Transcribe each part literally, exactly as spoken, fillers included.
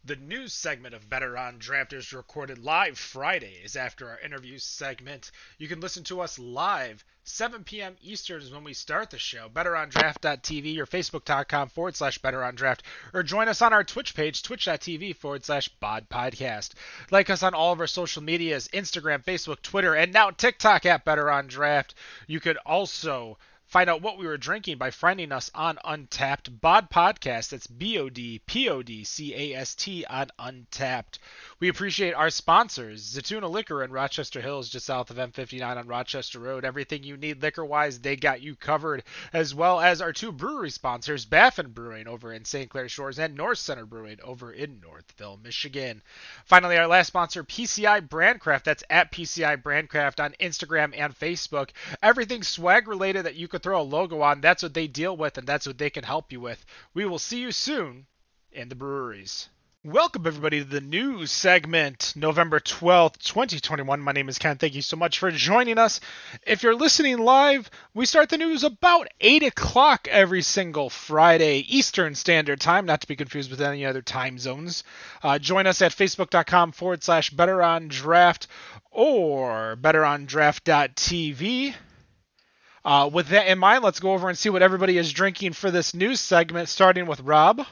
The news segment of Better on Draft is recorded live Fridays after our interview segment. You can listen to us live. seven p.m. Eastern is when we start the show. better on draft dot t v or facebook.com forward slash betterondraft. Or join us on our Twitch page, twitch.tv forward slash bod podcast. Like us on all of our social medias, Instagram, Facebook, Twitter, and now TikTok at Better on Draft. You could also find out what we were drinking by finding us on Untapped Bod Podcast. That's B O D P O D C A S T on Untapped. We appreciate our sponsors, Zatouna Liquor in Rochester Hills, just south of M fifty-nine on Rochester Road. Everything you need liquor-wise, they got you covered, as well as our two brewery sponsors, Baffin Brewing over in Saint Clair Shores and North Center Brewing over in Northville, Michigan. Finally, our last sponsor, P C I Brandcraft. That's at P C I Brandcraft on Instagram and Facebook. Everything swag-related that you could throw a logo on, that's what they deal with, and that's what they can help you with. We will see you soon in the breweries. Welcome, everybody, to the news segment, November twelfth, twenty twenty-one. My name is Ken. Thank you so much for joining us. If you're listening live, we start the news about eight o'clock every single Friday, Eastern Standard Time, not to be confused with any other time zones. Uh, join us at facebook.com forward slash betterondraft or betterondraft dot t v. Uh, with that in mind, let's go over and see what everybody is drinking for this news segment, starting with Rob.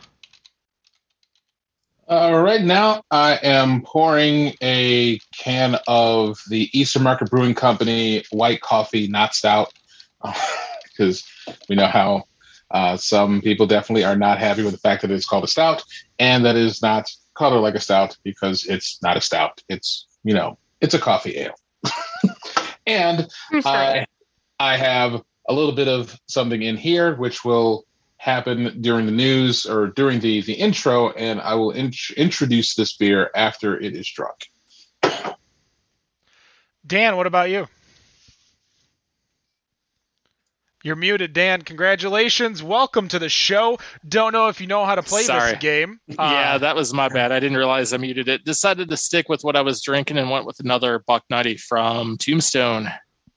Uh, right now, I am pouring a can of the Eastern Market Brewing Company White Coffee, not stout, because we know how uh, some people definitely are not happy with the fact that it's called a stout, and that is not colored like a stout because it's not a stout. It's, you know, it's a coffee ale. And I, I have a little bit of something in here, which will happen during the news or during the, the intro, and I will in- introduce this beer after it is drunk. Dan, what about you? You're muted, Dan. Congratulations. Welcome to the show. Don't know if you know how to play Sorry. this game. Yeah, Uh, that was my bad. I didn't realize I muted it. Decided to stick with what I was drinking and went with another Buck Nutty from Tombstone.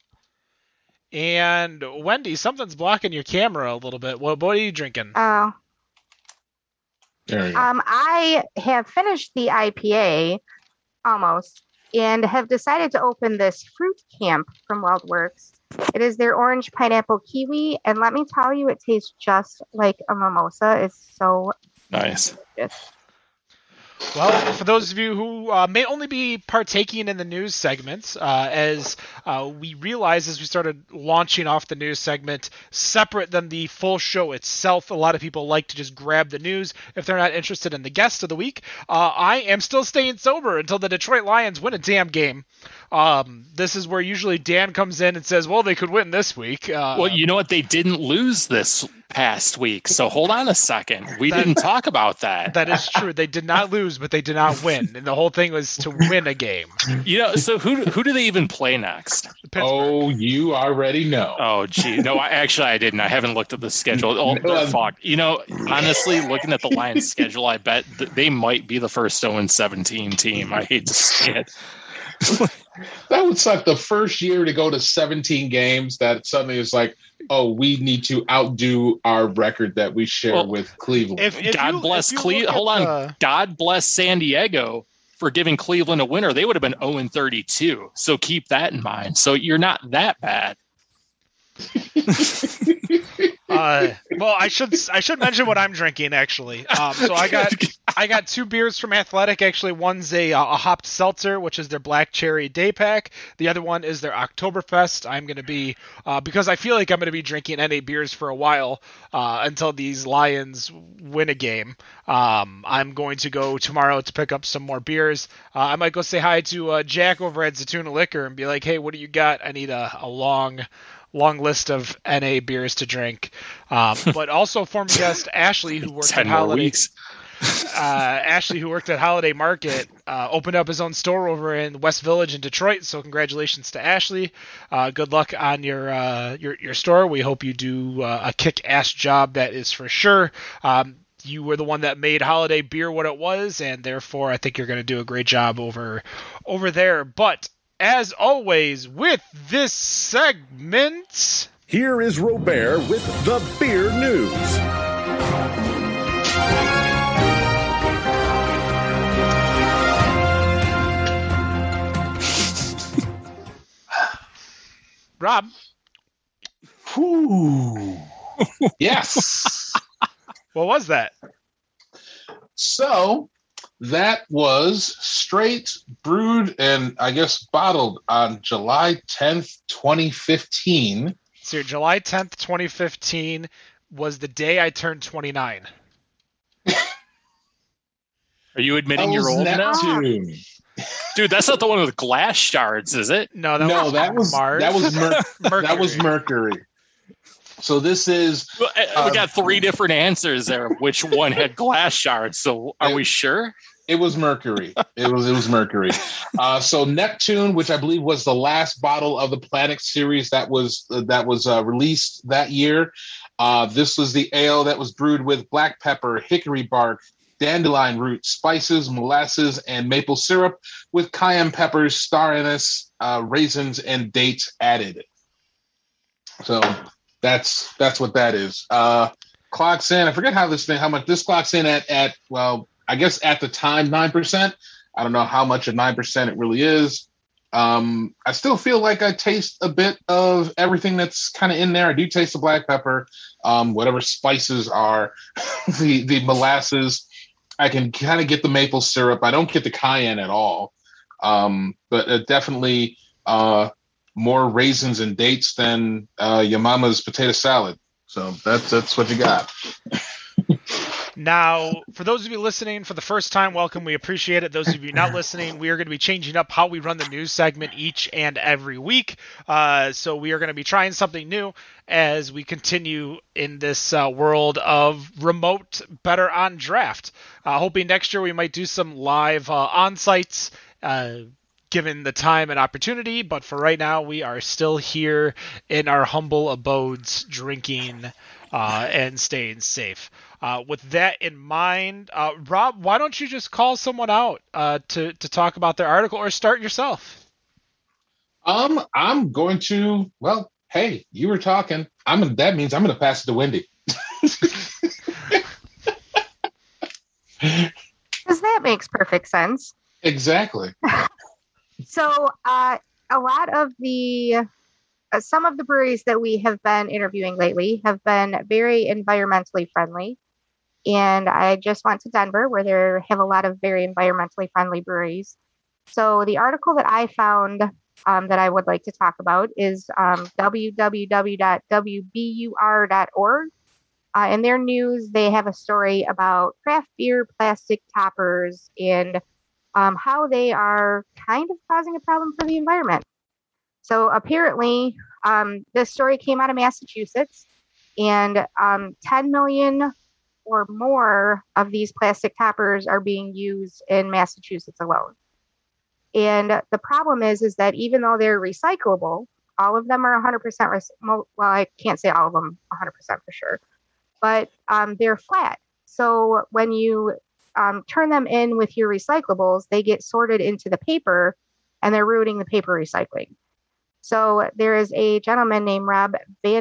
And Wendy, something's blocking your camera a little bit. What, what are you drinking? Oh, There you go. um, I have finished the I P A almost and have decided to open this fruit camp from WildWorks. It is their orange pineapple kiwi, and let me tell you, it tastes just like a mimosa. It's so Nice. delicious. Well, for those of you who uh, may only be partaking in the news segments, uh, as uh, we realized as we started launching off the news segment, separate than the full show itself, a lot of people like to just grab the news if they're not interested in the guest of the week. Uh, I am still staying sober until the Detroit Lions win a damn game. Um, this is where usually Dan comes in and says, well, they could win this week. Uh, Well, you know what? They didn't lose this past week, so hold on a second. We That- didn't talk about that. That is true. They did not lose, but they did not win. And the whole thing was to win a game. You know, so who who do they even play next? Pittsburgh. Oh, you already know. Oh, gee. No, I, actually, I didn't. I haven't looked at the schedule. Oh, No. fuck. You know, honestly, looking at the Lions' schedule, I bet th- they might be the first oh and seventeen team. I hate to say it. That would suck. The first year to go to seventeen games, that suddenly is like, oh, we need to outdo our record that we share Well, with Cleveland. If, if God you- bless if you Cleveland. look Hold at on. the- God bless San Diego for giving Cleveland a winner. They would have been oh and thirty-two. So keep that in mind. So you're not that bad. Uh, well, I should I should mention what I'm drinking actually. Um, so I got I got two beers from Athletic. Actually, one's a a hopped seltzer, which is their Black Cherry Day Pack. The other one is their Oktoberfest. I'm going to be uh, because I feel like I'm going to be drinking N A beers for a while uh, until these Lions win a game. Um, I'm going to go tomorrow to pick up some more beers. Uh, I might go say hi to uh, Jack over at Zatouna Liquor and be like, hey, what do you got? I need a, a long. long list of N A beers to drink. Um, but also former guest Ashley, who worked Ten at more Holiday, weeks. uh, Ashley, who worked at Holiday Market, uh, opened up his own store over in West Village in Detroit. So congratulations to Ashley. Uh, good luck on your, uh, your, your store. We hope you do uh, a kick-ass job. That is for sure. Um, you were the one that made Holiday beer what it was, and therefore I think you're going to do a great job over, over there. But as always, with this segment, Here is Robert with the Beer News. Rob. Whew. Yes. What was that? So that was straight brewed and I guess bottled on July tenth, twenty fifteen. So July tenth, twenty fifteen was the day I turned twenty-nine. Are you admitting That you're was old now? Neptune. Dude, that's not the one with glass shards, is it? No, that No, was that was Mars. that was Mer- Mercury. that was Mercury. So this is Well, uh, Uh, we got three different answers there. Which one had glass shards? So are we sure? it was Mercury. It was it was Mercury. Uh, so Neptune, which I believe was the last bottle of the Planet series that was uh, that was uh, released that year. Uh, this was the ale that was brewed with black pepper, hickory bark, dandelion root, spices, molasses, and maple syrup, with cayenne peppers, star anise, uh, raisins, and dates added. So that's that's what that is. Uh, clocks in. I forget how this thing, how much this clocks in at. At well, I guess at the time nine percent. I don't know how much of nine percent it really is. Um, I still feel like I taste a bit of everything that's kind of in there. I do taste the black pepper, um, whatever spices are, the the molasses. I can kind of get the maple syrup. I don't get the cayenne at all, um, but uh, definitely uh, more raisins and dates than uh, your mama's potato salad. So that's that's what you got. Now, for those of you listening for the first time, welcome. We appreciate it. Those of you not listening, we are going to be changing up how we run the news segment each and every week. Uh, so we are going to be trying something new as we continue in this uh, world of remote Better on Draft. Uh, hoping next year we might do some live uh, on-sites, uh, given the time and opportunity. But for right now, we are still here in our humble abodes, drinking uh, and staying safe. Uh, with that in mind, uh, Rob, why don't you just call someone out uh, to to talk about their article, or start yourself? Um, I'm going to. Well, hey, you were talking. I'm. Gonna, that means I'm going to pass it to Wendy. Because that makes perfect sense. Exactly. So, uh, a lot of the, uh, some of the breweries that we have been interviewing lately have been very environmentally friendly. And I just went to Denver, where they have a lot of very environmentally friendly breweries. So, the article that I found um, that I would like to talk about is um, w w w dot w b u r dot org. Uh, in their news, they have a story about craft beer plastic toppers and um, how they are kind of causing a problem for the environment. So apparently, um, this story came out of Massachusetts, and um, ten million or more of these plastic toppers are being used in Massachusetts alone. And the problem is, is that even though they're recyclable, all of them are one hundred percent, rec- well, I can't say all of them one hundred percent for sure, but um, they're flat. So when you um, turn them in with your recyclables, they get sorted into the paper, and they're ruining the paper recycling. So there is a gentleman named Rob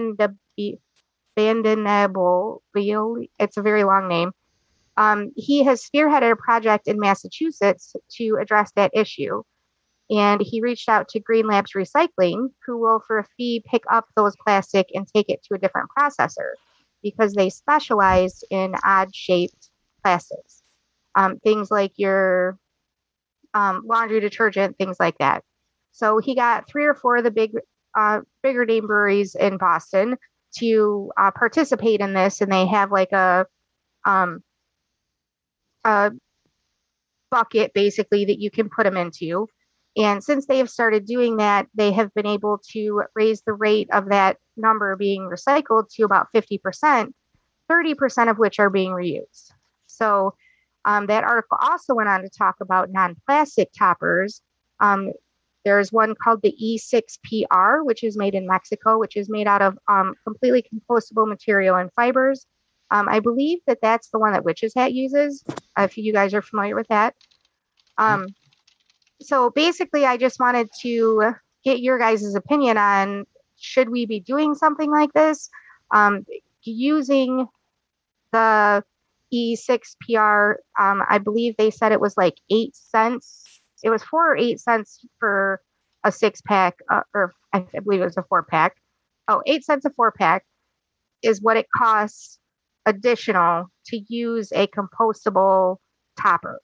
Vandenabel. It's a very long name. Um, he has spearheaded a project in Massachusetts to address that issue. And he reached out to Green Labs Recycling, who will, for a fee, pick up those plastic and take it to a different processor, because they specialize in odd-shaped plastics. Um, things like your um, laundry detergent, things like that. So he got three or four of the big, uh, bigger name breweries in Boston to uh, participate in this, and they have like a, um, a bucket basically that you can put them into. And since they have started doing that, they have been able to raise the rate of that number being recycled to about fifty percent, thirty percent of which are being reused. So um, that article also went on to talk about non-plastic toppers. Um, there's one called the E six P R, which is made in Mexico, which is made out of um, completely compostable material and fibers. Um, I believe that that's the one that Witch's Hat uses, uh, if you guys are familiar with that. Um, so basically, I just wanted to get your guys' opinion on, should we be doing something like this? Um, using the E six P R, um, I believe they said it was like eight cents. It was four or eight cents for a six pack, uh, or I believe it was a four pack. Oh, eight cents a four pack is what it costs additional to use a compostable topper.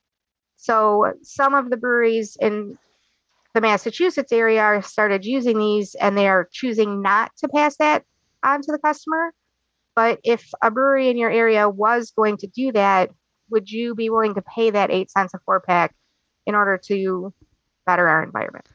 So some of the breweries in the Massachusetts area are started using these, and they are choosing not to pass that on to the customer. But if a brewery in your area was going to do that, would you be willing to pay that eight cents a four pack in order to better our environment?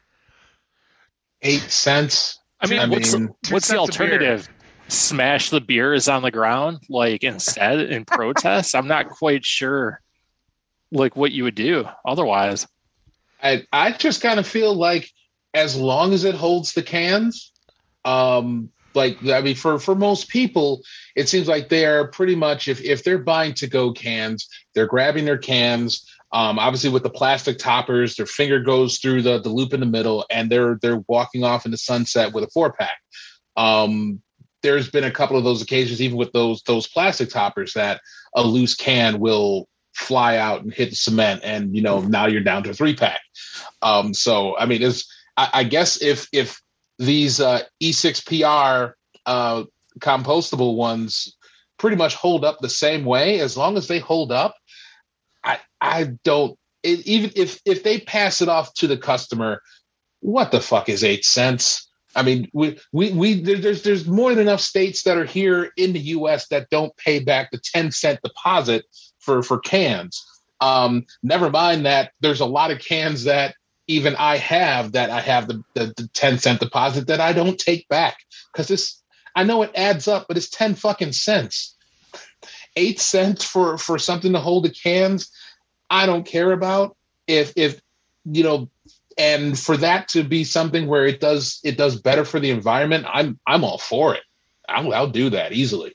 Eight cents. I mean, I what's, mean, what's the cents a beer. alternative? Smash the beers on the ground, like instead in protest? I'm not quite sure, like what you would do otherwise. I I just kind of feel like as long as it holds the cans, um, like I mean, for for most people, it seems like they are pretty much if if they're buying to go cans, they're grabbing their cans. Um, obviously, with the plastic toppers, their finger goes through the the loop in the middle, and they're they're walking off in the sunset with a four pack. Um, there's been a couple of those occasions, even with those those plastic toppers, that a loose can will fly out and hit the cement, and you know now you're down to a three pack. Um, so I mean, it's I, I guess if if these uh, E six P R uh, compostable ones pretty much hold up the same way, as long as they hold up, I I don't it, even if if they pass it off to the customer, what the fuck is eight cents? I mean, we we we there's there's more than enough states that are here in the U S that don't pay back the ten cent deposit for for cans. Um, never mind that there's a lot of cans that even I have that I have the, the, the ten cent deposit that I don't take back because it's I know it adds up, but it's ten fucking cents. Eight cents for for something to hold the cans, I don't care about. If if you know, and for that to be something where it does it does better for the environment, I'm I'm all for it. I'll, I'll do that easily.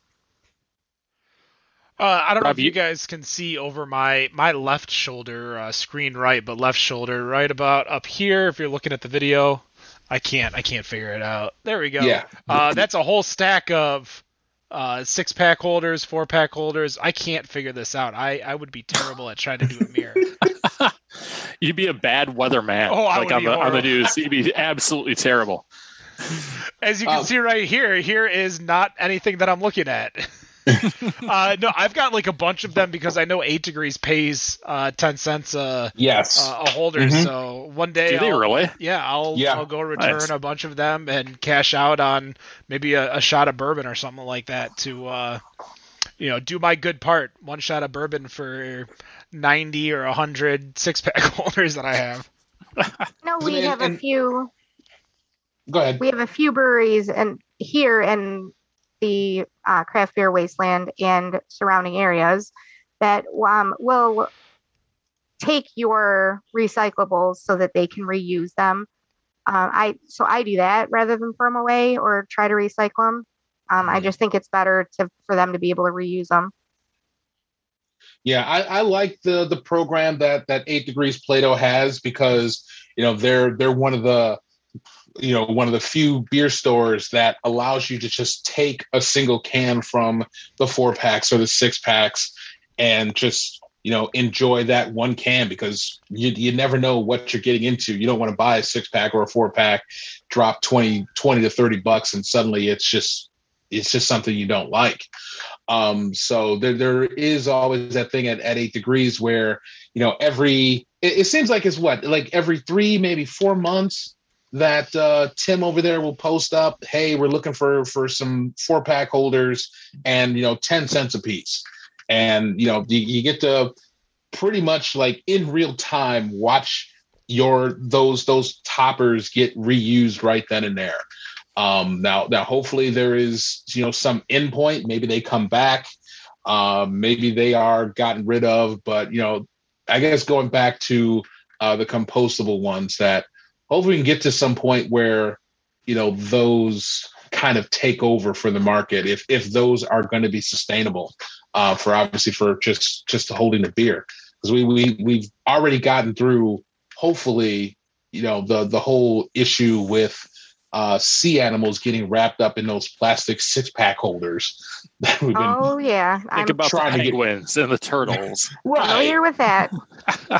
Uh, I don't know Rob, if you you- guys can see over my my left shoulder, uh, screen right, but left shoulder, right about up here. If you're looking at the video, I can't I can't figure it out. There we go. Yeah. Uh, that's a whole stack of uh, six pack holders, four pack holders. I can't figure this out. I, I would be terrible at trying to do a mirror. You'd be a bad weatherman, Oh, I like would on be the on the horrible. news. You'd be absolutely terrible. As you can Um, see right here, here is not anything that I'm looking at. uh, no, I've got like a bunch of them because I know Eight Degrees pays uh, ten cents a, Yes. uh, a holder. Mhm. So one day, Do they I'll- really? yeah, I'll Yeah. I'll go return Nice. a bunch of them and cash out on maybe a, a shot of bourbon or something like that to uh, you know do my good part. One shot of bourbon for ninety or a hundred six pack holders that I have. No, we And- have a and- few. Go ahead. We have a few breweries and here in the uh, craft beer wasteland and surrounding areas that um, will take your recyclables so that they can reuse them. Um, I so I do that rather than throw them away or try to recycle them. Um, I just think it's better to for them to be able to reuse them. Yeah, I, I like the the program that that Eight Degrees Plato has because you know they're they're one of the you know one of the few beer stores that allows you to just take a single can from the four packs or the six packs and just you know enjoy that one can because you you never know what you're getting into. You don't want to buy a six pack or a four pack, drop twenty to thirty bucks, and suddenly it's just it's just something you don't like. Um, so there, there is always that thing at, at Eight Degrees where, you know, every, it, it seems like it's what, like every three, maybe four months that uh, Tim over there will post up, hey, we're looking for, for some four pack holders and, you know, ten cents a piece. And, you know, you, you get to pretty much like in real time, watch your, those, those toppers get reused right then and there. Um, now, now, hopefully there is, you know, some endpoint. Maybe they come back. Um, maybe they are gotten rid of. But, you know, I guess going back to uh, the compostable ones that hopefully we can get to some point where, you know, those kind of take over for the market if if those are going to be sustainable uh, for obviously for just just holding the beer. Because we, we, we've already gotten through, hopefully, you know, the the whole issue with Uh, sea animals getting wrapped up in those plastic six pack holders that we've been Oh yeah, I'm Think about the trying to get- penguins and the turtles. right. familiar with that.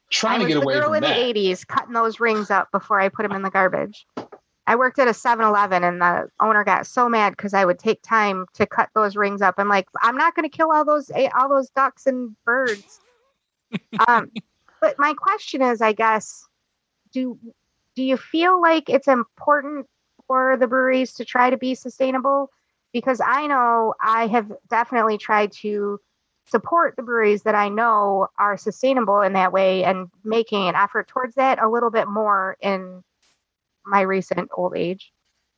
trying I to get was the away girl from in that. the eighties cutting those rings up before I put them in the garbage. I worked at a seven eleven and the owner got so mad because I would take time to cut those rings up. I'm like, I'm not going to kill all those all those ducks and birds. um, but my question is, I guess, do do you feel like it's important for the breweries to try to be sustainable? Because I know I have definitely tried to support the breweries that I know are sustainable in that way and making an effort towards that a little bit more in my recent old age.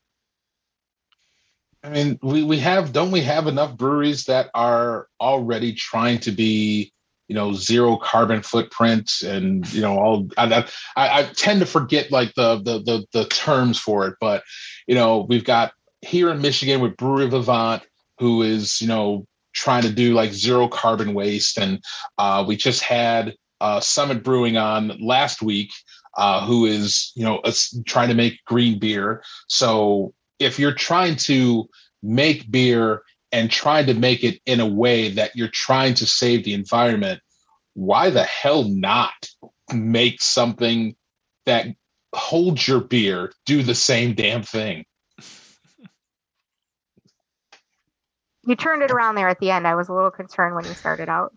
I mean, we, we have, don't we have enough breweries that are already trying to be, you know, zero carbon footprint and, you know, all, I, I, I tend to forget like the, the, the, the terms for it, but, you know, we've got here in Michigan with Brewery Vivant, who is, you know, trying to do like zero carbon waste. And uh, we just had uh, Summit Brewing on last week, uh, who is, you know, trying to make green beer. So if you're trying to make beer and trying to make it in a way that you're trying to save the environment, why the hell not make something that holds your beer do the same damn thing? You turned it around there at the end. I was a little concerned when you started out.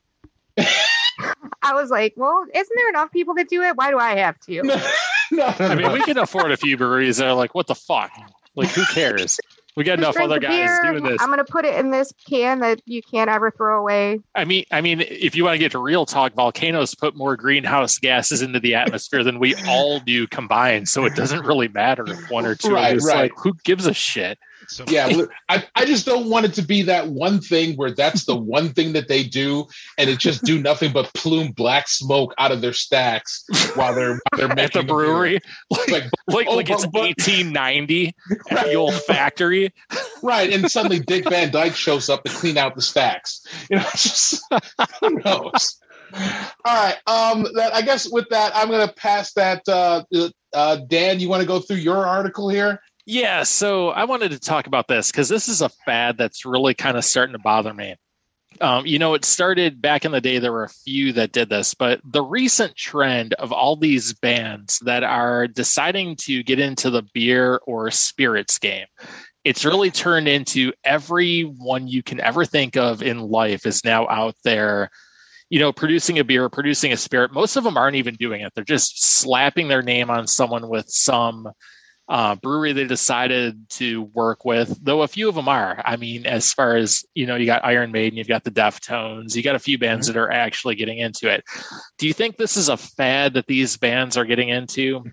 I was like, well, isn't there enough people that do it? Why do I have to? No, no, no, I mean, no. we can afford a few breweries that are like, what the fuck? Like, who cares? We got Just enough drink other the guys beer. doing this. I'm going to put it in this can that you can't ever throw away. I mean, I mean, if you want to get to real talk, volcanoes put more greenhouse gases into the atmosphere than we all do combined. So it doesn't really matter if one or two. Right, It's right. like, who gives a shit? So Yeah, I, I just don't want it to be that one thing where that's the one thing that they do, and it just do nothing but plume black smoke out of their stacks while they're while they're making At the brewery, like Like, like, oh, like it's but- but- eighteen ninety at the old factory. right, and suddenly Dick Van Dyke shows up to clean out the stacks. You know, it's just who knows. All right, um, that, I guess with that, I'm going to pass that. Uh, uh, Dan, you want to go through your article here? Yeah, so I wanted to talk about this because this is a fad that's really kind of starting to bother me. Um, you know, it started back in the day, there were a few that did this, but the recent trend of all these bands that are deciding to get into the beer or spirits game, it's really turned into everyone you can ever think of in life is now out there, you know, producing a beer, producing a spirit. Most of them aren't even doing it. They're just slapping their name on someone with some Uh, brewery they decided to work with, though a few of them are. I mean, as far as, you know, you got Iron Maiden, you've got the Deftones, you got a few bands Mm-hmm. that are actually getting into it. Do you think this is a fad that these bands are getting into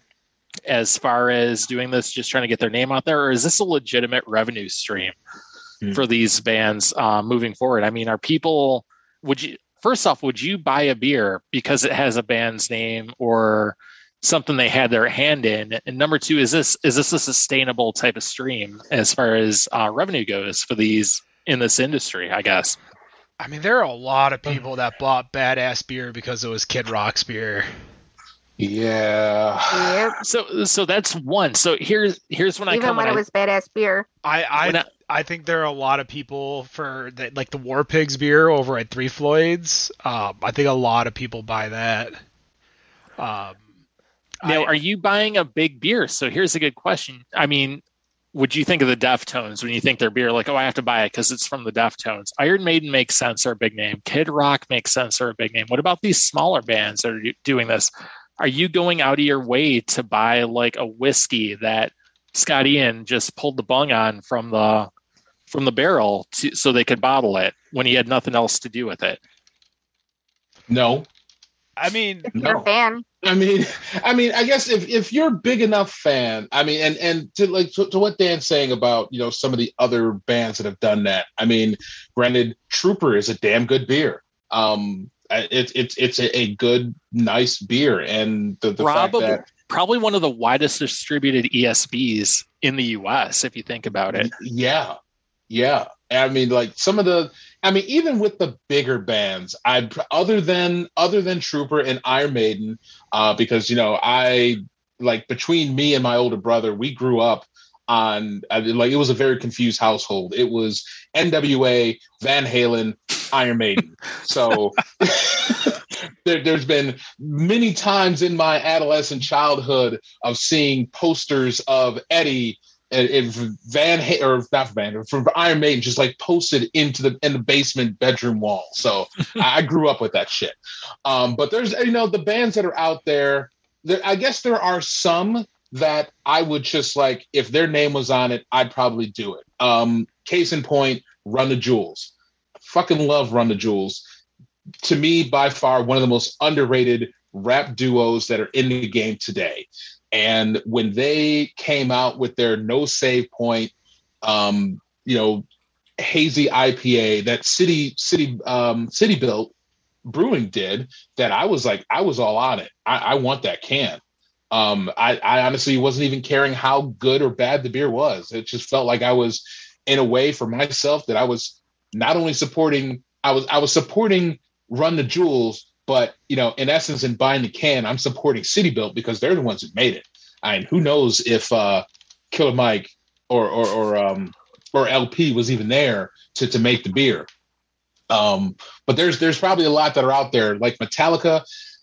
as far as doing this, just trying to get their name out there, or is this a legitimate revenue stream Mm. for these bands uh, moving forward? I mean, are people, would you, first off, would you buy a beer because it has a band's name or something they had their hand in? And number two, is this is this a sustainable type of stream as far as uh, revenue goes for these in this industry, I guess? I mean, there are a lot of people that bought badass beer because it was Kid Rock's beer. Yeah. Yep. So so that's one. So here's here's when I Even come when when it I, was badass beer. I when I, I I think there are a lot of people for the, like the War Pigs beer over at Three Floyds. Um, I think a lot of people buy that. Um, now, I- are you buying a big beer? So here's a good question. I mean, would you think of the Deftones when you think their beer? Like, oh, I have to buy it because it's from the Deftones. Iron Maiden makes sense; they're a big name. Kid Rock makes sense; they're a big name. What about these smaller bands that are doing this? Are you going out of your way to buy like a whiskey that Scott Ian just pulled the bung on from the from the barrel to, so they could bottle it when he had nothing else to do with it? No. I mean, If you're No. a fan. I mean, I mean, I guess if, if you're a big enough fan, I mean, and and to like to, to what Dan's saying about, you know, some of the other bands that have done that. I mean, granted, Trooper is a damn good beer. Um, it's it's it's a, a good, nice beer, and the the Probably, fact that probably one of the widest distributed E S Bs in the U S, if you think about it. yeah, yeah. I mean, like some of the, I mean, even with the bigger bands, I other than other than Trooper and Iron Maiden, uh, because you know, I like between me and my older brother, we grew up on I mean, like it was a very confused household. It was N W A, Van Halen, Iron Maiden. So there, there's been many times in my adolescent childhood of seeing posters of Eddie and Van or not Van from Iron Maiden just like posted into the in the basement bedroom wall. So I grew up with that shit. Um, but there's you know the bands that are out there. There, I guess there are some that I would just like, if their name was on it, I'd probably do it. Um, case in point, Run the Jewels. Fucking love Run the Jewels. To me, by far, one of the most underrated rap duos that are in the game today. And when they came out with their No Save Point, um, you know, hazy I P A that City City um, City Built Brewing did, that I was like, I was all on it. I, I want that can. Um, I, I honestly wasn't even caring how good or bad the beer was. It just felt like I was, in a way, for myself, that I was not only supporting, I was I was supporting Run the Jewels, but you know, in essence, in buying the can, I'm supporting City Built because they're the ones that made it. I mean, who knows if uh, Killer Mike or or or um or L P was even there to to make the beer. Um, but there's there's probably a lot that are out there, like Metallica.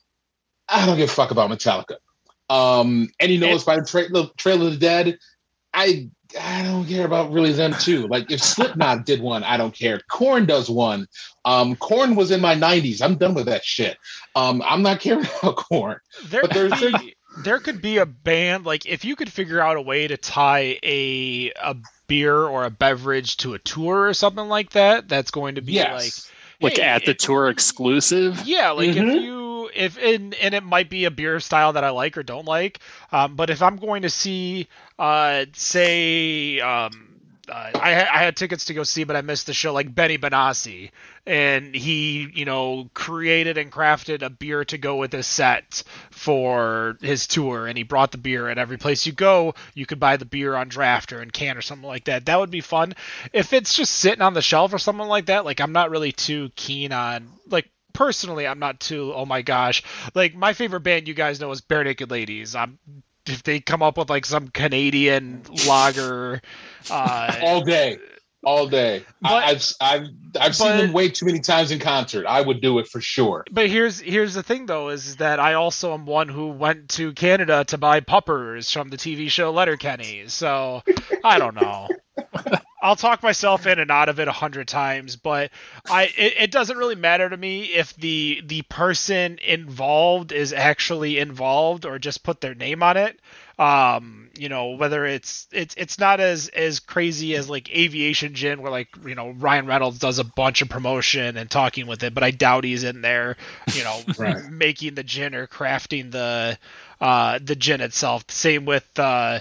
I don't give a fuck about Metallica. Um, and you know, it's by the tra- Trail of the Dead. I I don't care about really them too. Like if Slipknot did one, I don't care. Korn does one. Um, Korn was in my nineties. I'm done with that shit. Um, I'm not caring about Korn. There, but there's, could be, there could be a band, like if you could figure out a way to tie a a beer or a beverage to a tour or something like that, that's going to be yes. like like hey, at the tour exclusive. Yeah, like mm-hmm. if you if and, and it might be a beer style that I like or don't like, um, but if I'm going to see, uh, say, um, uh, I, I had tickets to go see, but I missed the show, like Benny Benassi, and he, you know, created and crafted a beer to go with his set for his tour, and he brought the beer at every place you go. You could buy the beer on draft or in can or something like that. That would be fun. If it's just sitting on the shelf or something like that, like I'm not really too keen on, like, personally, I'm not too, oh my gosh. Like, my favorite band, you guys know, is Bare Naked Ladies. I'm, if they come up with, like, some Canadian lager... Uh, all day. All day. But, I, I've I've, I've seen but, them way too many times in concert. I would do it for sure. But here's here's the thing, though, is that I also am one who went to Canada to buy puppers from the T V show Letterkenny. So, I don't know. I'll talk myself in and out of it a hundred times, but I it, it doesn't really matter to me if the the person involved is actually involved or just put their name on it. Um, you know, whether it's it's it's not as as crazy as like Aviation Gin, where like you know Ryan Reynolds does a bunch of promotion and talking with it, but I doubt he's in there, you know, right. making the gin or crafting the uh the gin itself. Same with uh.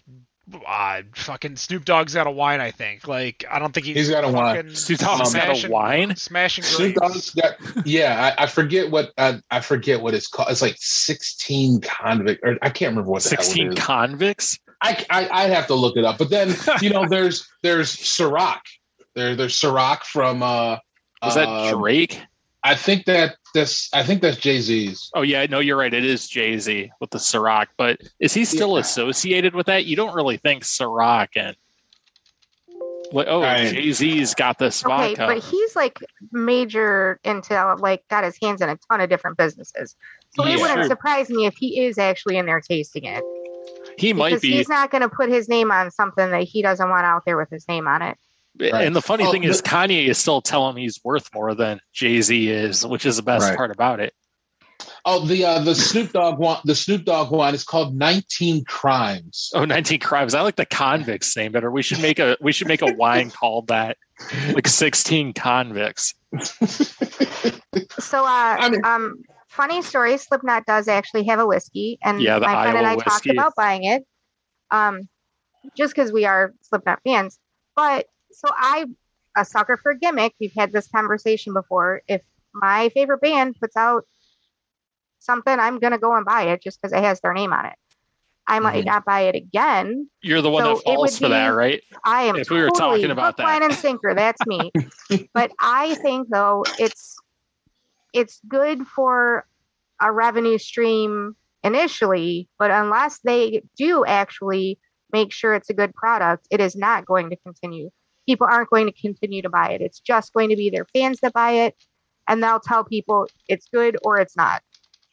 Uh, fucking Snoop Dogg's got a wine, I think. Like, I don't think he's, he's got a wine. Snoop Dogg's got a wine. Smashing Snoop Dogg's got, yeah. I, I forget what uh, I forget what it's called. It's like sixteen convict, or I can't remember what the sixteen hell it is. convicts. I, I I have to look it up. But then you know, there's there's Ciroc. There there's Ciroc from. Uh, Was that uh, Drake? I think that this. I think that's Jay-Z's. Oh yeah, no, you're right. It is Jay-Z with the Ciroc, but is he still Yeah. associated with that? You don't really think Ciroc and like, oh, Right. Jay-Z's got this Okay, vodka. but he's like major into like got his hands in a ton of different businesses. So Yeah. it wouldn't Sure. surprise me if he is actually in there tasting it. He might Because be. he's not going to put his name on something that he doesn't want out there with his name on it. Right. And the funny Oh, thing is, the- Kanye is still telling him he's worth more than Jay-Z is, which is the best Right. part about it. Oh, the uh, the Snoop Dogg one. The Snoop Dogg one is called nineteen Crimes. Oh, nineteen Crimes. I like the Convicts name better. We should make a we should make a wine called that, like sixteen Convicts. So, uh, I mean- um, funny story, Slipknot does actually have a whiskey, and Yeah, the my friend and I Iowa talked whiskey. about buying it, um, just because we are Slipknot fans. But so I, a sucker for gimmick. We've had this conversation before. If my favorite band puts out something, I'm gonna go and buy it just because it has their name on it. I might Mhm. not buy it again. You're the one So that it would falls for that, be- right? I am If we were totally talking about hook, line, that. and sinker. That's me. But I think though it's it's good for a revenue stream initially, but unless they do actually make sure it's a good product, it is not going to continue. People aren't going to continue to buy it. It's just going to be their fans that buy it, and they'll tell people it's good or it's not.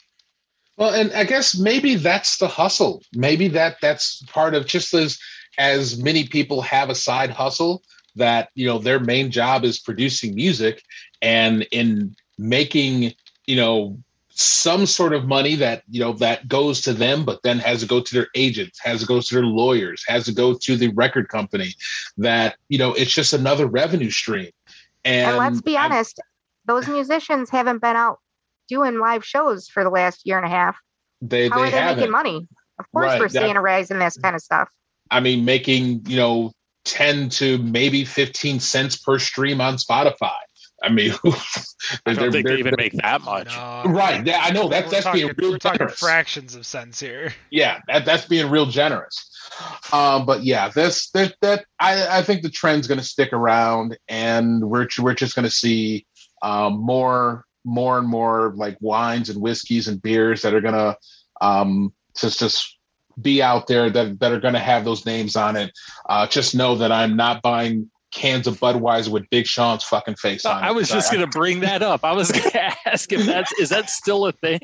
Well, and I guess maybe that's the hustle. Maybe that that's part of, just as as many people have a side hustle that, you know, their main job is producing music, and in making, you know, some sort of money that, you know, that goes to them, but then has to go to their agents, has to go to their lawyers, has to go to the record company, that, you know, it's just another revenue stream. And, and let's be I, honest, those musicians haven't been out doing live shows for the last year and a half. They, How they are they haven't. making money? Of course, Right, we're seeing that- a rise in this kind of stuff. I mean, making, you know, ten to maybe fifteen cents per stream on Spotify. I mean, I don't think they even make that much. No, right. Yeah, I know that's we're that's talking, being real we're talking generous. fractions of cents here. Yeah, that, that's being real generous. Um, but yeah, this that that I, I think the trend's going to stick around, and we're we're just going to see um, more more and more like wines and whiskeys and beers that are going to um, just just be out there that that are going to have those names on it. Uh, just know that I'm not buying cans of Budweiser with Big Sean's fucking face on it. I was just I, going to bring that up. I was going to ask if that's is that still a thing?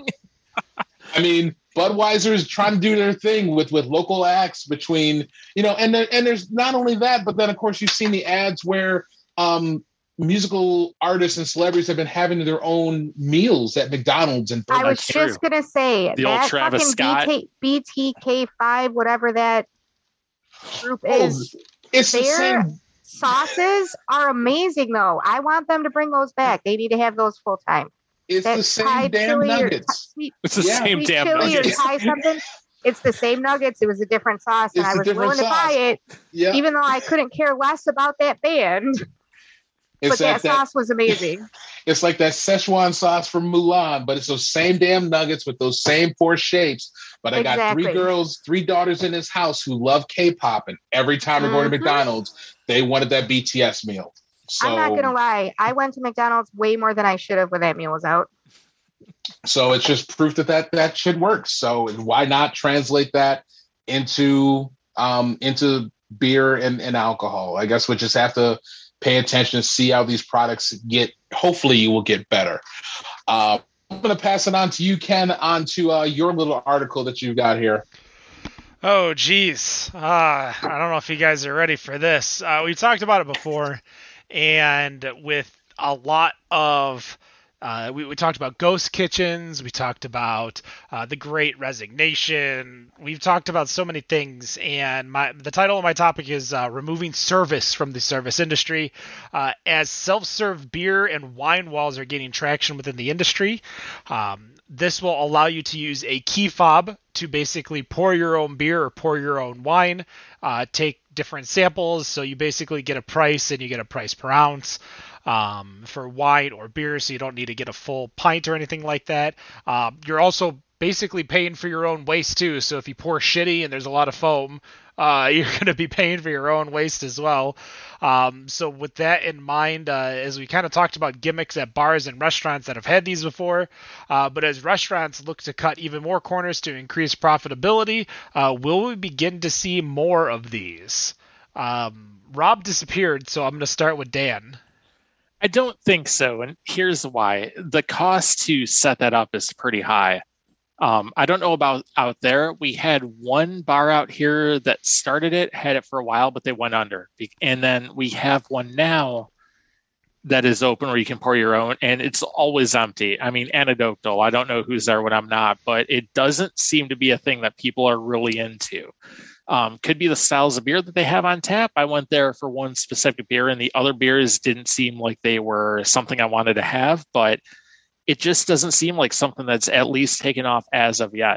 I mean, Budweiser is trying to do their thing with, with local acts between, you know, and there, and there's not only that, but then of course you've seen the ads where um, musical artists and celebrities have been having their own meals at McDonald's and I Burger was King. just gonna say The old that Travis fucking Scott. B T K five, whatever that group Oh, is. it's the Their same. sauces are amazing, though. I want them to bring those back. They need to have those full time. It's That the same Thai damn chili or nuggets. sweet, It's the Yeah. same sweet damn chili nuggets. or Thai something. It's the same nuggets. It was a different sauce, and It's I a was different willing to sauce. buy it, Yeah, even though I couldn't care less about that band. it's But that like that. sauce was amazing. It's like that Szechuan sauce from Mulan, but it's those same damn nuggets with those same four shapes. But I got three Exactly. girls, three daughters in this house who love K-pop, and every time we're going to Mhm. McDonald's, they wanted that B T S meal. So, I'm not gonna lie. I went to McDonald's way more than I should have when that meal was out. so it's just proof that that, that should work. So why not translate that into um, into beer and, and alcohol? I guess we just have to pay attention to see how these products get. Hopefully, you will get better. Uh, I'm going to pass it on to you, Ken, on to uh, your little article that you've got here. Oh, geez. Uh, I don't know if you guys are ready for this. Uh, we talked about it before, and with a lot of Uh, we, we talked about ghost kitchens. We talked about uh, the Great Resignation. We've talked about so many things, and my the title of my topic is uh, removing service from the service industry. Uh, as self-serve beer and wine walls are gaining traction within the industry, um, this will allow you to use a key fob to basically pour your own beer or pour your own wine, uh, take different samples, so you basically get a price and you get a price per ounce. Um, for wine or beer, so you don't need to get a full pint or anything like that. Um, you're also basically paying for your own waste too, so if you pour shitty and there's a lot of foam, uh, you're going to be paying for your own waste as well. Um, so with that in mind, uh, as we kind of talked about gimmicks at bars and restaurants that have had these before, uh, but as restaurants look to cut even more corners to increase profitability, uh, will we begin to see more of these? Um, Rob disappeared, so I'm going to start with Dan. I don't think so, and here's why. The cost to set that up is pretty high. Um, I don't know about out there. We had one bar out here that started it, had it for a while, but they went under. And then we have one now that is open where you can pour your own, and it's always empty. I mean, anecdotal. I don't know who's there when I'm not, but it doesn't seem to be a thing that people are really into. Um, could be the styles of beer that they have on tap. I went there for one specific beer, and the other beers didn't seem like they were something I wanted to have, but it just doesn't seem like something that's at least taken off as of yet.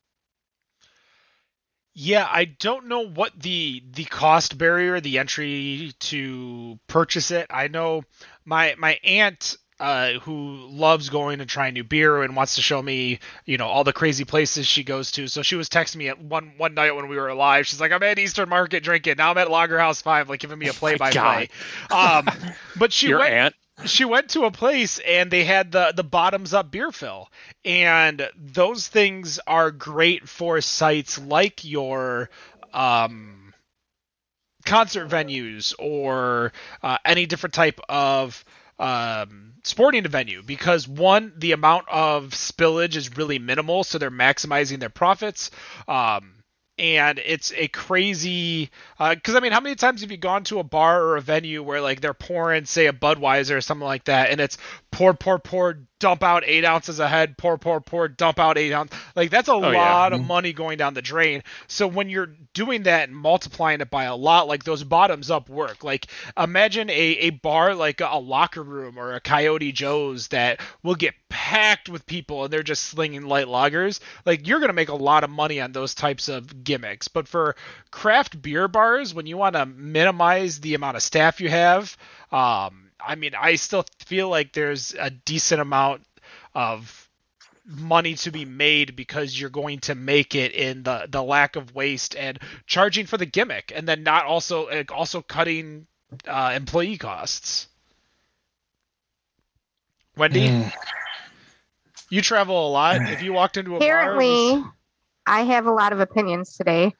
Yeah, I don't know what the the cost barrier, the entry to purchase it. I know my my aunt Uh, who loves going and trying new beer and wants to show me, you know, all the crazy places she goes to. So she was texting me at one one night when we were live. She's like, I'm at Eastern Market drinking. Now I'm at Lager House Five, like giving me a play by play. Um, but she Your went. aunt? She went to a place and they had the, the bottoms up beer fill, and those things are great for sites like your um, concert venues or uh, any different type of um, sporting venue, because one, the amount of spillage is really minimal, so they're maximizing their profits. Um, and it's a crazy, because uh, I mean, how many times have you gone to a bar or a venue where like they're pouring, say, a Budweiser or something like that, and it's pour, pour, pour, dump out eight ounces a head, pour, pour, pour, dump out eight ounces. Like that's a oh, lot yeah. of money going down the drain. So when you're doing that and multiplying it by a lot, like those bottoms up work. Like imagine a, a bar like a, a Locker Room or a Coyote Joe's that will get packed with people and they're just slinging light lagers. Like you're going to make a lot of money on those types of gimmicks. But for craft beer bars, when you want to minimize the amount of staff you have, um, I mean, I still feel like there's a decent amount of money to be made because you're going to make it in the, the lack of waste and charging for the gimmick, and then not also like, also cutting uh, employee costs. Wendy, mm. you travel a lot. If you walked into a Apparently, bar, was... I have a lot of opinions today.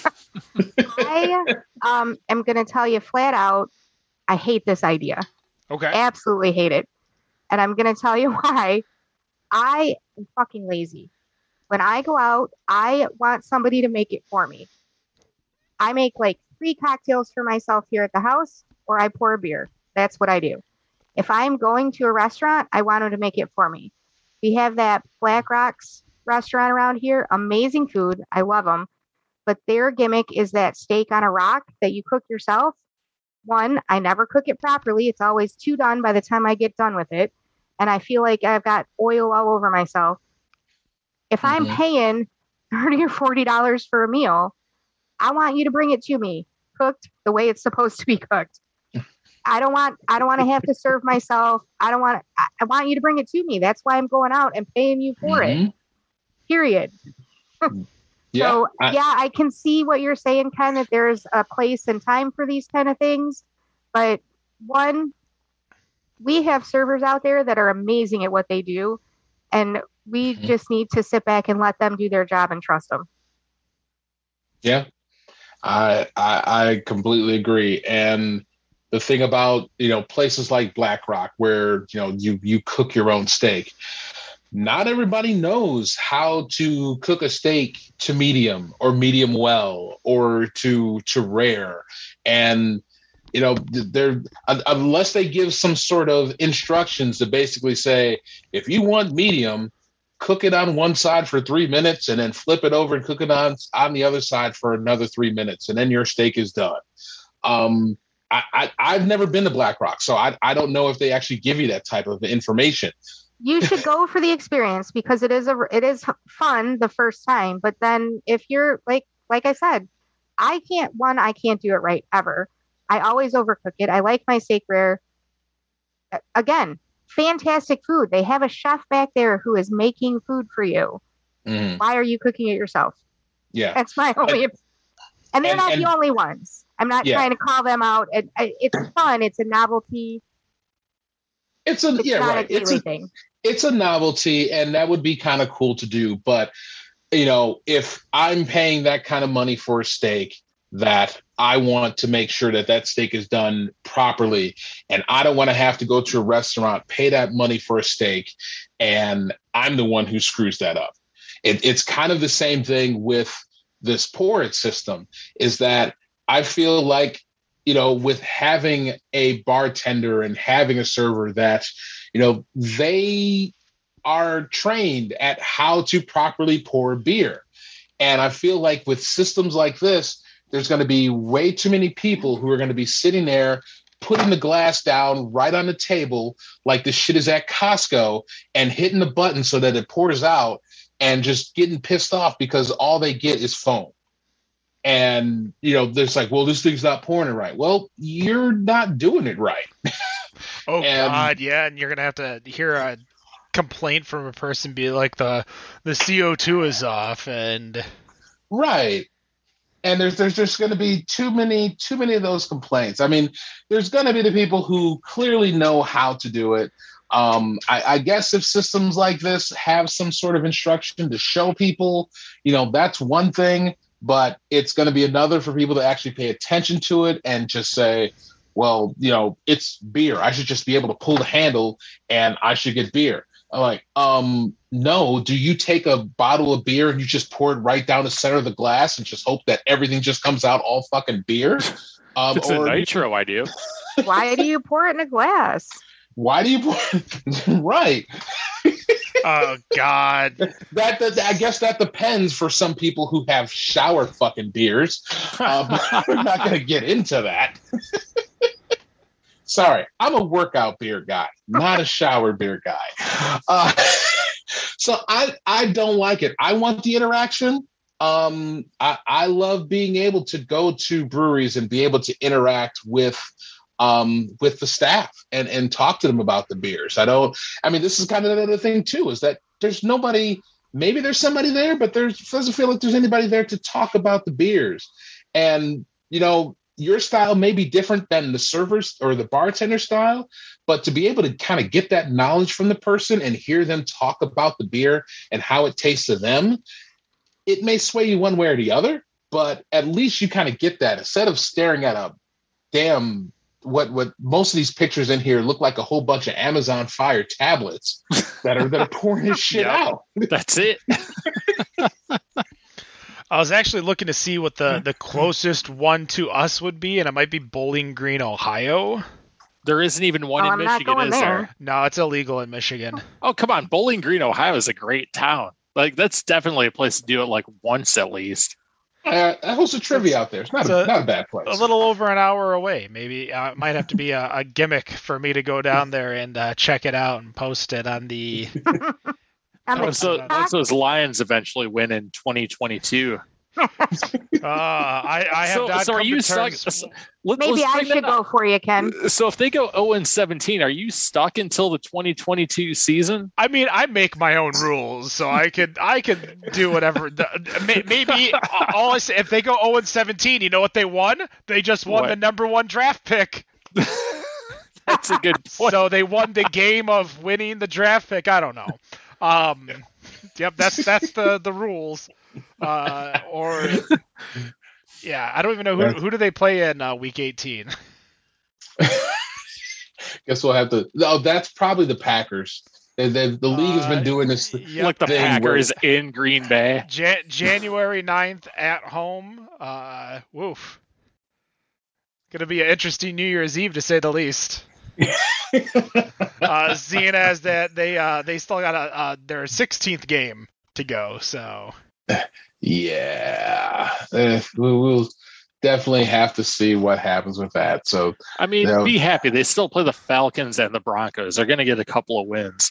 I um, am going to tell you flat out, I hate this idea. Okay. Absolutely hate it. And I'm going to tell you why. I am fucking lazy. When I go out, I want somebody to make it for me. I make like three cocktails for myself here at the house, or I pour a beer. That's what I do. If I'm going to a restaurant, I want them to make it for me. We have that Black Rocks restaurant around here. Amazing food. I love them. But their gimmick is that steak on a rock that you cook yourself. One, I never cook it properly. It's always too done by the time I get done with it. And I feel like I've got oil all over myself. If mm-hmm. I'm paying thirty or forty dollars for a meal, I want you to bring it to me cooked the way it's supposed to be cooked. I don't want I don't want to have to serve myself. I don't want I, I want you to bring it to me. That's why I'm going out and paying you for mm-hmm. it. Period. Yeah, so, I, yeah, I can see what you're saying, Ken, that there's a place and time for these kind of things. But one, we have servers out there that are amazing at what they do. And we mm-hmm. just need to sit back and let them do their job and trust them. Yeah, I, I, I completely agree. And the thing about, you know, places like Black Rock where, you know, you, you cook your own steak. Not everybody knows how to cook a steak to medium or medium well or to to rare. And, you know, they're unless they give some sort of instructions to basically say, if you want medium, cook it on one side for three minutes and then flip it over and cook it on, on the other side for another three minutes. And then your steak is done. Um, I, I, I've never been to Black Rock, so I, I don't know if they actually give you that type of information. You should go for the experience because it is a it is fun the first time. But then if you're like like I said, I can't one I can't do it right ever. I always overcook it. I like my steak rare. Again, fantastic food. They have a chef back there who is making food for you. Mm. Why are you cooking it yourself? Yeah, that's my only. And, and they're and, not and, the only ones. I'm not yeah. trying to call them out. It, it's fun. It's a novelty. It's a it's yeah not right. A it's a thing. It's a novelty, and that would be kind of cool to do. But you know, if I'm paying that kind of money for a steak, that I want to make sure that that steak is done properly, and I don't want to have to go to a restaurant, pay that money for a steak, and I'm the one who screws that up. It, it's kind of the same thing with this pour it system. Is that I feel like, you know, with having a bartender and having a server that, you know, they are trained at how to properly pour beer. And I feel like with systems like this, there's going to be way too many people who are going to be sitting there, putting the glass down right on the table, like this shit is at Costco, and hitting the button so that it pours out, and just getting pissed off because all they get is foam. And, you know, there's like, well, this thing's not pouring it right. Well, you're not doing it right. Oh, and, God, yeah. And you're going to have to hear a complaint from a person be like, the the C O two is off. And right. And there's there's just going to be too many, too many of those complaints. I mean, there's going to be the people who clearly know how to do it. Um, I, I guess if systems like this have some sort of instruction to show people, you know, that's one thing. but it's going to be another for people to actually pay attention to it and just say, well, you know, it's beer. I should just be able to pull the handle and I should get beer. I'm like, um, no, do you take a bottle of beer and you just pour it right down the center of the glass and just hope that everything just comes out all fucking beer? Um, it's or, a nitro, I do. Why do you pour it in a glass? Why do you pour right? Oh God. That, that I guess that depends for some people who have shower fucking beers. Uh, but we're not going to get into that. Sorry, I'm a workout beer guy, not a shower beer guy. Uh, so I I don't like it. I want the interaction. Um, I, I love being able to go to breweries and be able to interact with um, with the staff and, and talk to them about the beers. I don't. I mean, this is kind of another thing too, is that there's nobody. Maybe there's somebody there, but there doesn't feel like there's anybody there to talk about the beers. And you know, your style may be different than the server's or the bartender style, but to be able to kind of get that knowledge from the person and hear them talk about the beer and how it tastes to them, it may sway you one way or the other, but at least you kind of get that instead of staring at a damn what what most of these pictures in here look like a whole bunch of Amazon Fire tablets that are that are pouring this shit Yep. out. That's it. I was actually looking to see what the, the closest one to us would be, and it might be Bowling Green, Ohio. There isn't even one Oh, in I'm not Michigan, going is there? there. No, it's illegal in Michigan. Oh, come on. Bowling Green, Ohio is a great town. Like, that's definitely a place to do it like once at least. Uh, I host a trivia out there. It's not It's a, a- not a bad place. A little over an hour away. Maybe uh, it might have to be a, a gimmick for me to go down there and uh, check it out and post it on the. On the Once, those, TikTok? once those Lions eventually win in twenty twenty-two. Uh, I, I have So- not so are come you to stuck- terms. so- Let, Maybe let's I bring should that up. go for you, Ken. So if they go oh and seventeen, are you stuck until the twenty twenty-two season? I mean, I make my own rules, so I could I could do whatever. The- may- Maybe all I say, if they go oh and seventeen, you know what they won? They just won What? the number one draft pick. That's a good point. So they won the game of winning the draft pick. I don't know. Um, yep, that's that's the the rules. Uh, or yeah, I don't even know who who do they play in uh, week eighteen. Guess we'll have to. Oh, that's probably the Packers. They, they, the league has been Uh, doing this. Yep. Like the Thing Packers in Green Bay. Jan- January ninth at home. Uh, woof. Gonna be an interesting New Year's Eve to say the least. uh, seeing as that they uh, they still got a uh, their sixteenth game to go, so Yeah, Eh, we will definitely have to see what happens with that. So I mean, Yeah. be happy. They still play the Falcons and the Broncos. They're going to get a couple of wins.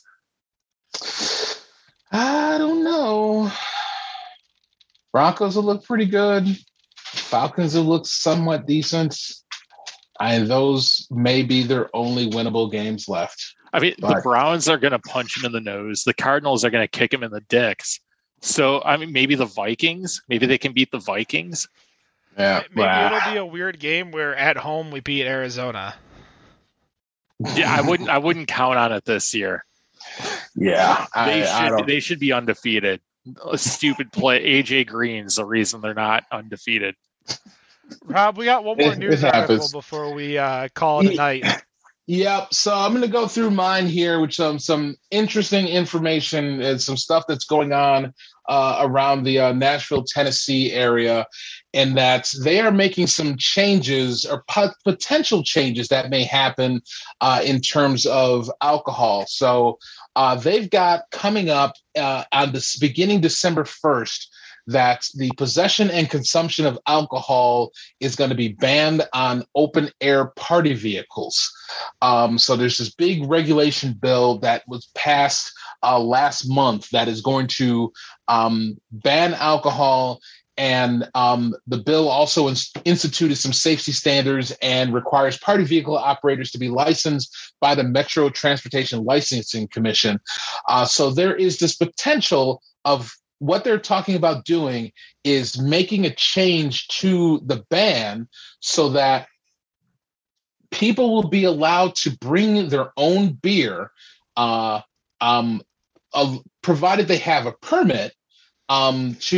I don't know. Broncos will look pretty good. Falcons will look somewhat decent. And those may be their only winnable games left. I mean, the But- Browns are going to punch him in the nose. The Cardinals are going to kick him in the dicks. So, I mean, maybe the Vikings. Maybe they can beat the Vikings. Yeah, maybe bah. it'll be a weird game where at home we beat Arizona. Yeah, I wouldn't. I wouldn't count on it this year. yeah. They I, I should. don't. They should be undefeated. A stupid play. A J Green's the reason they're not undefeated. Rob, we got one more It- news it article happens. before we uh, call it a night. Yep. So I'm going to go through mine here, with some some interesting information and some stuff that's going on uh, around the uh, Nashville, Tennessee area, and that they are making some changes or pot- potential changes that may happen uh, in terms of alcohol. So uh, they've got coming up uh, on this beginning December first. That the possession and consumption of alcohol is going to be banned on open air party vehicles. Um, so there's this big regulation bill that was passed uh, last month that is going to um, ban alcohol. And um, the bill also ins- instituted some safety standards and requires party vehicle operators to be licensed by the Metro Transportation Licensing Commission. Uh, so there is this potential of what they're talking about doing is making a change to the ban so that people will be allowed to bring their own beer, uh, um, uh, provided they have a permit um, to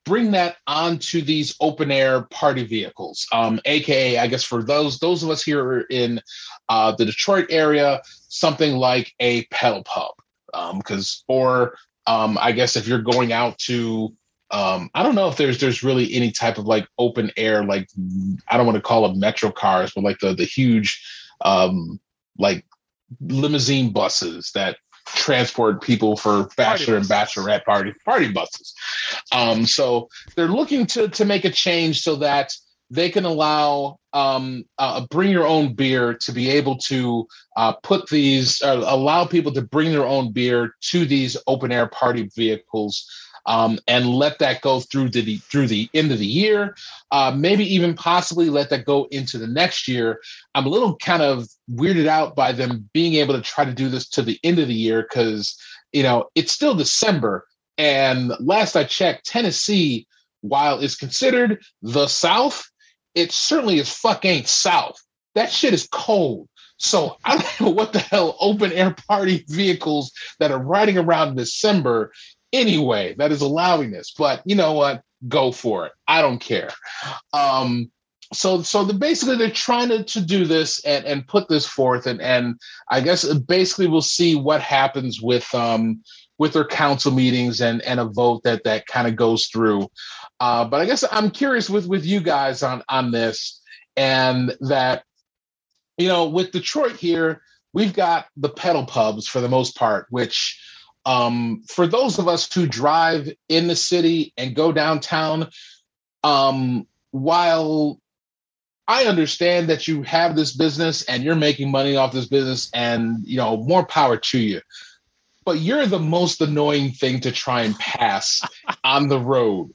bring that onto these open air party vehicles, um, aka I guess for those those of us here in uh, the Detroit area, something like a pedal pub, because um, or um, I guess if you're going out to um, I don't know if there's there's really any type of like open air, like I don't want to call them metro cars, but like the the huge um, like limousine buses that transport people for bachelor and bachelorette party party buses. Um, so they're looking to to make a change so that they can allow um, uh, bring your own beer to be able to uh, put these uh, allow people to bring their own beer to these open air party vehicles. Um, and let that go through the through the end of the year, uh, maybe even possibly let that go into the next year. I'm a little kind of weirded out by them being able to try to do this to the end of the year because, you know, it's still December. And last I checked, Tennessee, while it's considered the South, it certainly as fuck ain't South. That shit is cold. So I don't know what the hell open air party vehicles that are riding around in December anyway that is allowing this, but you know what, go for it, I don't care. um so so the basically they're trying to, to do this and and put this forth, and and I guess basically we'll see what happens with um with their council meetings and and a vote that that kind of goes through. Uh but I guess I'm curious with with you guys on on this, and that, you know, with Detroit here, we've got the pedal pubs for the most part, which Um, for those of us who drive in the city and go downtown, um, while I understand that you have this business and you're making money off this business and, you know, more power to you, but you're the most annoying thing to try and pass on the road.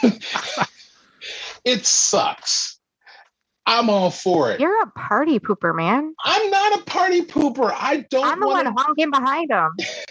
It sucks. I'm all for it. You're a party pooper, man. I'm not a party pooper. I don't I'm the wanna... one honking behind him.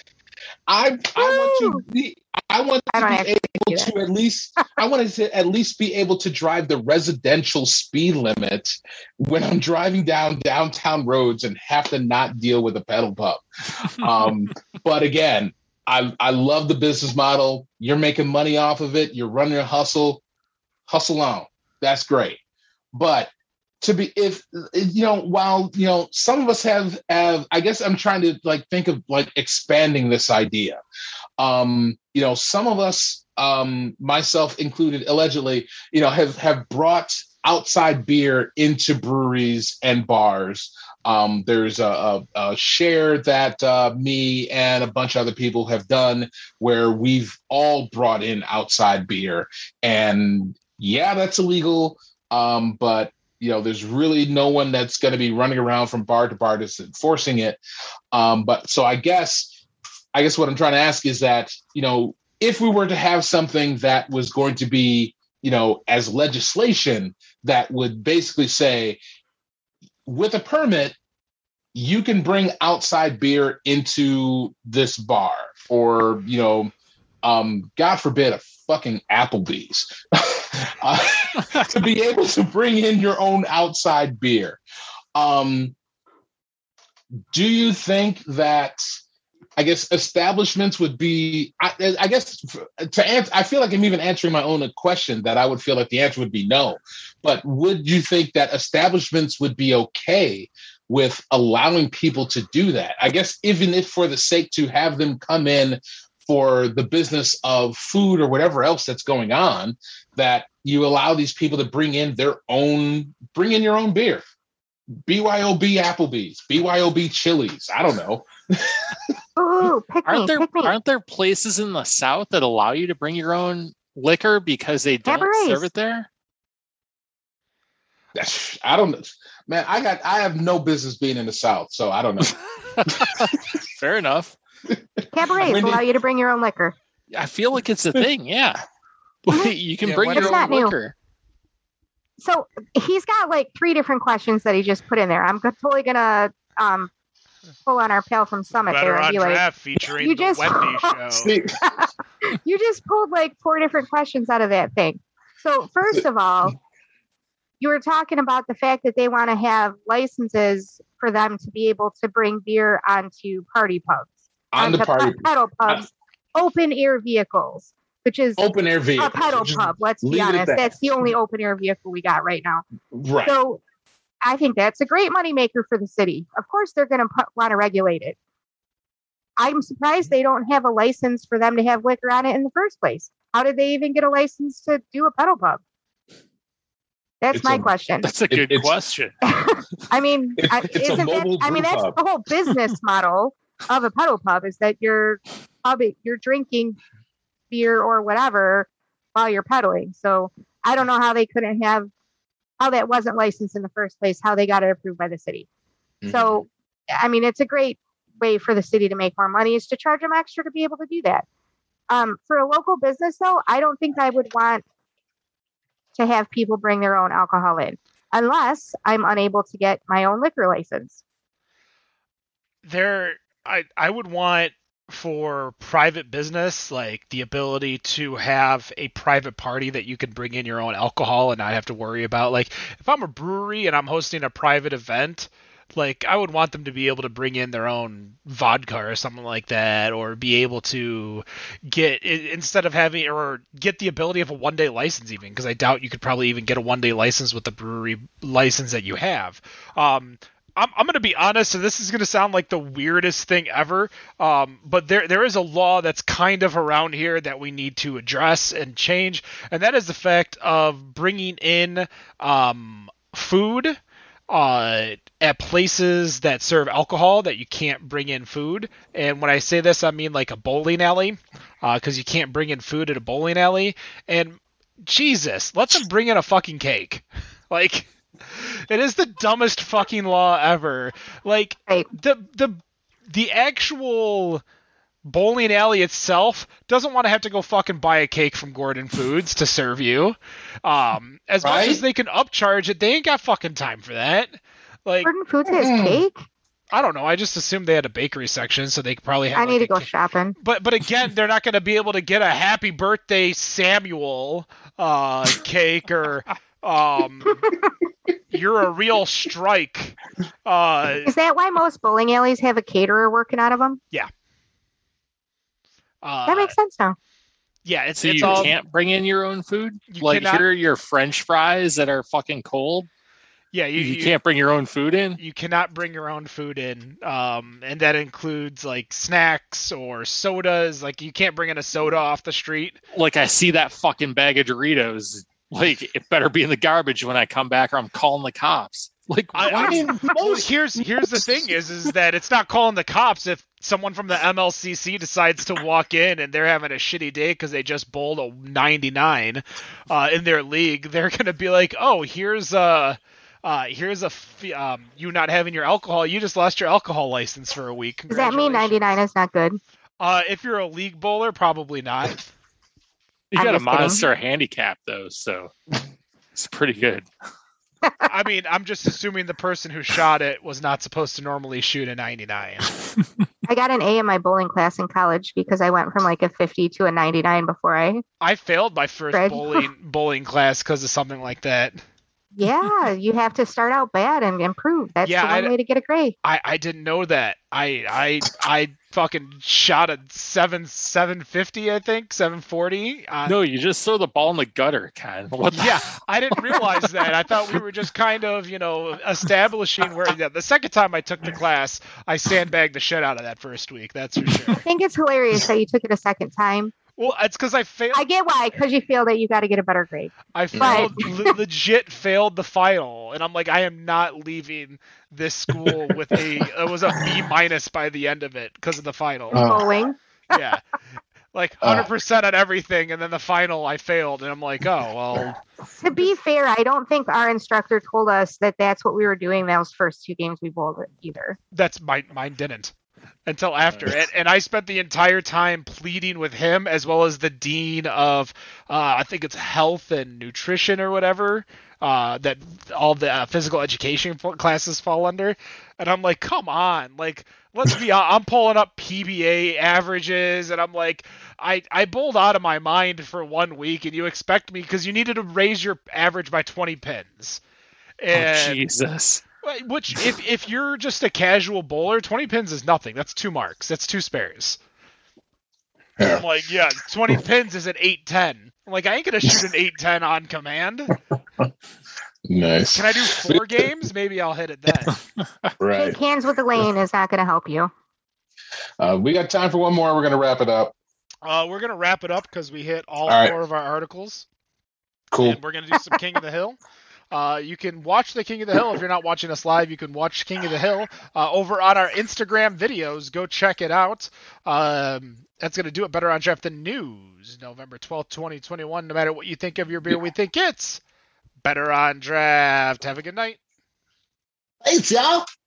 I I want to be I want to I be able to at least I wanted to at least be able to drive the residential speed limit when I'm driving down downtown roads and have to not deal with a pedal pub. Um, but again, I I love the business model. You're making money off of it. You're running a hustle, hustle on. That's great. But to be, if, you know, while, you know, some of us have, have, I guess I'm trying to like think of like expanding this idea. Um, you know, some of us, um, myself included, allegedly, you know, have, have brought outside beer into breweries and bars. Um, there's a, a, a share that uh, me and a bunch of other people have done where we've all brought in outside beer, and yeah, that's illegal. Um, but you know, there's really no one that's going to be running around from bar to bar just enforcing it. Um, but so I guess, I guess what I'm trying to ask is that, you know, if we were to have something that was going to be, you know, as legislation that would basically say, with a permit, you can bring outside beer into this bar, or, you know, um, God forbid, a fucking Applebee's. uh, to be able to bring in your own outside beer. Um, do you think that, I guess, establishments would be, I, I guess, to answer, I feel like I'm even answering my own question that I would feel like the answer would be no. But would you think that establishments would be okay with allowing people to do that? I guess even if for the sake to have them come in for the business of food or whatever else that's going on, that you allow these people to bring in their own, bring in your own beer. B Y O B Applebee's, B Y O B Chili's. I don't know. Ooh, pick aren't me, there pick me. aren't there places in the South that allow you to bring your own liquor because they don't Cabarets. serve it there? I don't know, man. I got I have no business being in the South, so I don't know. Fair enough. Cabarets Wendy- allow you to bring your own liquor. I feel like it's a thing. Yeah, you can Yeah, bring what your is- own It's not new. liquor. So he's got like three different questions that he just put in there. I'm go- totally gonna um pull on our pal from Summit Better there and on be like, Draft featuring you the just- Wendy Show. See, you just pulled like four different questions out of that thing. So first of all, you were talking about the fact that they want to have licenses for them to be able to bring beer onto party pubs, on the onto party, pe- pedal pubs, open air vehicles. which is Open air vehicle. a pedal Just pub. Let's be leave it at honest. that. That's the only open air vehicle we got right now. Right. So I think that's a great moneymaker for the city. Of course, they're going to want to regulate it. I'm surprised they don't have a license for them to have liquor on it in the first place. How did they even get a license to do a pedal pub? That's It's my a- question. That's a good it's- question. I mean, It's- I, it's a isn't that, mobile I mean, brew that's pub. the whole business model of a pedal pub is that you're pub, you're drinking beer or whatever while you're pedaling. So I don't know how they couldn't have, how that wasn't licensed in the first place, how they got it approved by the city. Mhm. So, I mean, it's a great way for the city to make more money is to charge them extra to be able to do that. Um, for a local business, though, I don't think I would want to have people bring their own alcohol in unless I'm unable to get my own liquor license. There, I I would want for private business like the ability to have a private party that you can bring in your own alcohol and not have to worry about. Like if I'm a brewery and I'm hosting a private event, like I would want them to be able to bring in their own vodka or something like that, or be able to get i- instead of having or get the ability of a one day license even, because I doubt you could probably even get a one day license with the brewery license that you have. Um, I'm, I'm going to be honest, and this is going to sound like the weirdest thing ever, um, but there there is a law that's kind of around here that we need to address and change, and that is the fact of bringing in um, food uh, at places that serve alcohol that you can't bring in food. And when I say this, I mean like a bowling alley, because you can't bring in food at a bowling alley. And Jesus, let them bring in a fucking cake. Like... It is the dumbest fucking law ever. Like Right. the the the actual bowling alley itself doesn't want to have to go fucking buy a cake from Gordon Foods to serve you. Um, as much Right? as they can upcharge it, they ain't got fucking time for that. Like Gordon Foods has Mm. cake? I don't know. I just assumed they had a bakery section, so they could probably have. I need like, to a go ca- shopping. But but again, they're not going to be able to get a happy birthday Samuel uh, cake or um, you're a real strike. Uh, Is that why most bowling alleys have a caterer working out of them? uh, That makes sense now. yeah, it's So it's you all can't bring in your own food? You Like cannot- here are your French fries that are fucking cold. yeah you, You, you can't bring your own food in? you cannot bring your own food in, um, and that includes like snacks or sodas. Like you can't bring in a soda off the street. Like I see that fucking bag of Doritos. Like it better be in the garbage when I come back or I'm calling the cops. Like I, what? I mean, well, here's here's the thing is is that it's not calling the cops if someone from the M L C C decides to walk in and they're having a shitty day because they just bowled a ninety-nine uh, in their league. They're gonna be like, oh, here's a uh, here's a f- um, you not having your alcohol. You just lost your alcohol license for a week. Does that mean Congratulations. ninety-nine is not good? Uh, if you're a league bowler, probably not. You I'm got a just kidding. monster handicap though, so it's pretty good. I mean, I'm just assuming the person who shot it was not supposed to normally shoot a ninety-nine. I got an A in my bowling class in college because I went from like a fifty to a ninety-nine before I. I failed my first Fred? bowling bowling class because of something like that. Yeah, you have to start out bad and improve. That's Yeah, the one I- way to get a grade. I, I didn't know that. I I I fucking shot a seven seven fifty, I think seven forty. Uh, No, you just throw the ball in the gutter, Ken. What the Yeah, I didn't realize that. I thought we were just kind of, you know, establishing where. Yeah, the second time I took the class, I sandbagged the shit out of that first week. That's for sure. I think it's hilarious that you took it a second time. Well, it's because I failed. I get why, because you feel that you got to get a better grade. I failed, le- legit failed the final, and I'm like, I am not leaving this school with a. It was a B minus by the end of it because of the final. Uh. Bowling. Yeah, like one hundred percent on everything, and then the final I failed, and I'm like, oh well. To be fair, I don't think our instructor told us that that's what we were doing those first two games we bowled either. That's my mine didn't until after and, and I spent the entire time pleading with him as well as the dean of uh, I think it's health and nutrition or whatever uh, that all the uh, physical education f- classes fall under, and I'm like, come on, like let's be I'm pulling up P B A averages, and I'm like, I I bowled out of my mind for one week, and you expect me because you needed to raise your average by twenty pins. Oh, And Jesus. Right, which, if if you're just a casual bowler, twenty pins is nothing. That's two marks. That's two spares. Yeah. I'm like, yeah, twenty pins is an eight ten. I'm like, I ain't gonna shoot an eight ten on command. Nice. Can I do four games? Maybe I'll hit it then. Right. Shake hands with Elaine is not going to help you. Uh, we got time for one more. We're gonna wrap it up. Uh, we're gonna wrap it up because we hit all, All right. four of our articles. Cool. And we're gonna do some King of the Hill. Uh, you can watch the King of the Hill if you're not watching us live. You can watch King of the Hill uh, over on our Instagram videos. Go check it out. Um, that's gonna do it. Better on Draft the News, November twelfth, twenty twenty-one. No matter what you think of your beer, we think it's Better on Draft. Have a good night. Thanks, y'all.